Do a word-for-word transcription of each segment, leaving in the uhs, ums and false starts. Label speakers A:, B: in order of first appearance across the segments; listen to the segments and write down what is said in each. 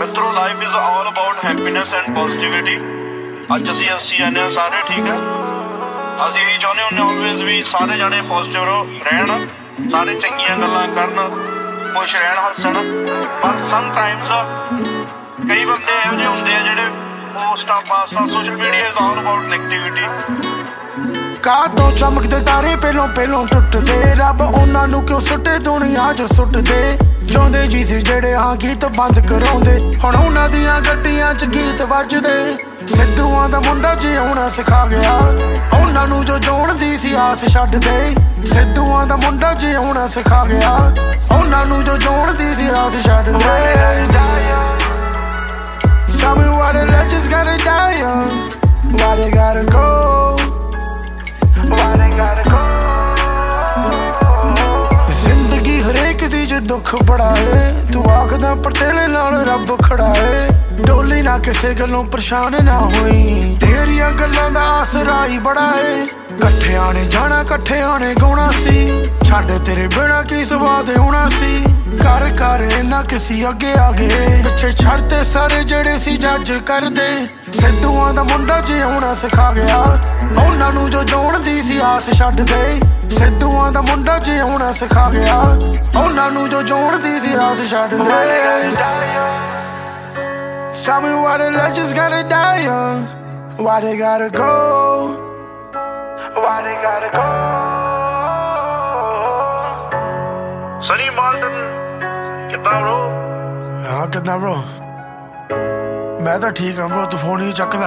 A: मित्रों life is all about happiness and positivity. ਅੱਜ ਅਸੀਂ ਅਸੀਂ ਜਾਂਦੇ ਹਾਂ ਸਾਰੇ ਠੀਕ ਹੈ। ਅਸੀਂ ਇਹੀ ਚਾਹੁੰਦੇ ਹੁੰਦੇ ਆਲਵੇਜ਼ ਵੀ ਸਾਰੇ ਜਾਣੇ ਪੋਜ਼ਿਟਿਵ ਰਹਿਣ, ਸਾਰੇ ਚੰਗੀਆਂ ਗੱਲਾਂ ਕਰਨ, ਖੁਸ਼ ਰਹਿਣ, ਹੱਸਣ। ਪਰ ਸਮਟਾਈਮਸ ਕਈ ਬੰਦੇ ਇਹੋ ਜਿਹੇ ਹੁੰਦੇ ਆ ਜਿਹੜੇ ਪੋਸਟਾਂ ਪਾਸਟਾਂ social media is all about negativity.
B: ਕਾਹ ਤੋਂ ਚਮਕਦੇ ਤਾਰੇ ਪਹਿਲੋਂ ਪਹਿਲੋਂ ਟੁੱਟਦੇ, ਰੱਬ ਉਹਨਾਂ ਨੂੰ ਕਿਉਂ ਸੁੱਟੇ ਦੁਨੀਆ ਜੋ ਸੁੱਟਦੇ। ਚਾਹੁੰਦੇ ਜੀ ਸੀ ਜਿਹੜੇ ਹਾਂ ਗੀਤ ਬੰਦ ਕਰਾਉਂਦੇ, ਹੁਣ ਉਹਨਾਂ ਦੀਆਂ ਗੱਡੀਆਂ 'ਚ ਗੀਤ ਵੱਜਦੇ। ਸਿੱਧੂਆਂ ਦਾ ਮੁੰਡਾ ਜਿਉਣਾ ਸਿਖਾ ਗਿਆ ਉਹਨਾਂ ਨੂੰ ਜੋ ਜਿਉਣ ਦੀ ਸੀ ਆਸ ਛੱਡ ਦੇ। ਸਿੱਧੂਆਂ ਦਾ ਮੁੰਡਾ ਜਿਉਣਾ ਸਿਖਾ ਗਿਆ ਉਹਨਾਂ ਨੂੰ ਜੋ ਜਿਉਣ ਦੀ ਸੀ ਆਸ ਛੱਡ ਦੇ। Tell me why the legends gotta die young, why they gotta go, why they gotta go। ਜ਼ਿੰਦਗੀ ਹਰੇਕ ਦੀ ਜੇ ਦੁੱਖ ਬੜਾ ਏ, ਤੂੰ ਆਖਦਾ ਪਰ ਤੇਰੇ ਨਾਲ ਰੱਬ ਖੜਾ ਏ। ਡੋਲੀ ਨਾ ਕਿਸੇ ਗੱਲੋਂ ਪਰੇਸ਼ਾਨ ਨਾ ਹੋਈ, ਤੇਰੀਆਂ ਗੱਲਾਂ ਦਾ ਆਸਰਾ ਹੀ ਬੜਾ ਏ। ਇਕੱਠਿਆਂ ਨੇ ਜਾਣਾ ਇਕੱਠਿਆਂ ਨੇ ਗਾਉਣਾ ਸੀ, ਛੱਡ ਤੇਰੇ ਬਿਨਾਂ ਕੀ ਸਵਾਦ ਆਉਣਾ ਸੀ। ਕਰ ਕਰ ਇਹਨਾਂ ਕਿਸੇ ਅੱਗੇ ਆ ਗਏ, ਪਿੱਛੇ ਛੱਡਦੇ ਸਾਰੇ ਜਿਹੜੇ ਸੀ ਜੱਜ ਕਰਦੇ। ਸਿੱਧੂਆਂ ਦਾ ਮੁੰਡਾ ਜਿਉਣਾ ਸਿਖਾ ਗਿਆ ਉਹਨਾਂ ਨੂੰ ਜੋ ਜਿਉਣ ਦੀ ਸੀ ਆਸ ਛੱਡ ਦੇ। ਸਿੱਧੂਆਂ ਦਾ ਮੁੰਡਾ ਜਿਉਣਾ ਸਿਖਾ ਗਿਆ ਉਹਨਾਂ ਨੂੰ ਜੋ ਜਿਉਣ ਦੀ ਸੀ ਆਸ ਛੱਡ ਦੇ। Tell me why the legends gotta die young, why they gotta go, why they gotta go।
A: Sunny Malton ਕਿੱਦਾਂ bro?
B: ਹਾਂ ਕਿੱਦਾਂ bro? ਮੈਂ ਤਾਂ ਠੀਕ ਹਾਂ bro, ਤੂੰ ਫੋਨ ਹੀ ਚੱਕਦਾ।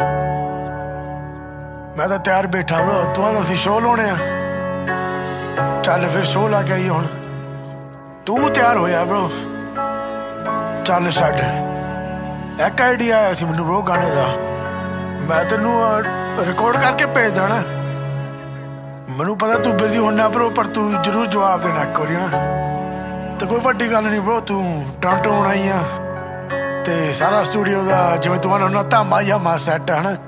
B: ਮੈਂ ਤਾਂ ਤਿਆਰ ਬੈਠਾ bro, ਤੂੰ ਆਦਾ ਅਸੀਂ ਸ਼ੋਅ ਲਾਉਣੇ ਆ। ਚੱਲ ਫਿਰ ਸ਼ੋਅ ਲਾ ਕੇ ਆਈ ਹੁਣ। ਤੂੰ ਤਿਆਰ ਹੋਇਆ bro? ਚੱਲ ਛੱਡ। ਇੱਕ ਆਈਡੀਆ ਆਇਆ ਸੀ ਮੈਨੂੰ bro ਗਾਣੇ ਦਾ, ਮੈਂ ਤੈਨੂੰ ਰਿਕਾਰਡ ਕਰਕੇ ਭੇਜ ਦੇਣਾ। ਮੈਨੂੰ ਪਤਾ ਤੂੰ ਬਿਜ਼ੀ ਹੋਣਾ bro, ਪਰ ਤੂੰ ਜ਼ਰੂਰ ਜਵਾਬ ਦੇਣਾ ਇੱਕ ਵਾਰੀ ਨਾ। ਤੇ ਕੋਈ ਵੱਡੀ ਗੱਲ ਨਹੀਂ bro, ਤੂੰ ਟੋਰਾਂਟੋ ਆਉਣਾ ਹੀ ਆ ਤੇ ਸਾਰਾ ਸਟੂਡੀਓ ਦਾ ਜਿਵੇਂ ਤੁਹਾਨੂੰ ਨਾ ਧਾਮਾ ਯਾਮਾ ਸੈੱਟ ਹੈ ਨਾ।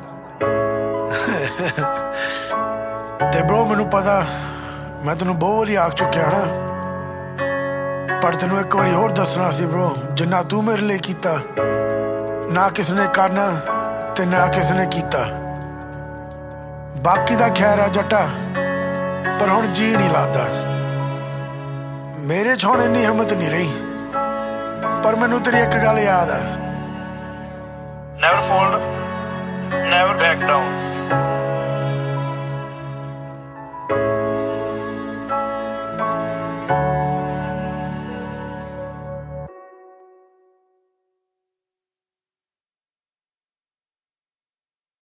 B: ਤੇ bro ਮੈਨੂੰ ਪਤਾ ਮੈਂ ਤੈਨੂੰ ਬਹੁਤ ਵਾਰੀ ਆਖ ਚੁੱਕਿਆ ਨਾ, ਪਰ ਤੈਨੂੰ ਇੱਕ ਵਾਰੀ ਹੋਰ ਦੱਸਣਾ ਸੀ bro, ਜਿੰਨਾ ਤੂੰ ਮੇਰੇ ਲਈ ਕੀਤਾ ਨਾ ਕਿਸ ਨੇ ਕਰਨਾ ਤੇ ਨਾ ਕਿਸ ਨੇ ਕੀਤਾ। ਬਾਕੀ ਦਾ ਖੈਰ ਆ ਜੱਟਾ, ਪਰ ਹੁਣ ਜੀ ਨਹੀਂ ਲੱਗਦਾ। ਮੇਰੇ 'ਚ ਹੁਣ ਇੰਨੀ ਹਿੰਮਤ ਨਹੀਂ ਰਹੀ, ਪਰ ਮੈਨੂੰ ਤੇਰੀ ਇੱਕ ਗੱਲ ਯਾਦ ਆ,
A: never fold never back down.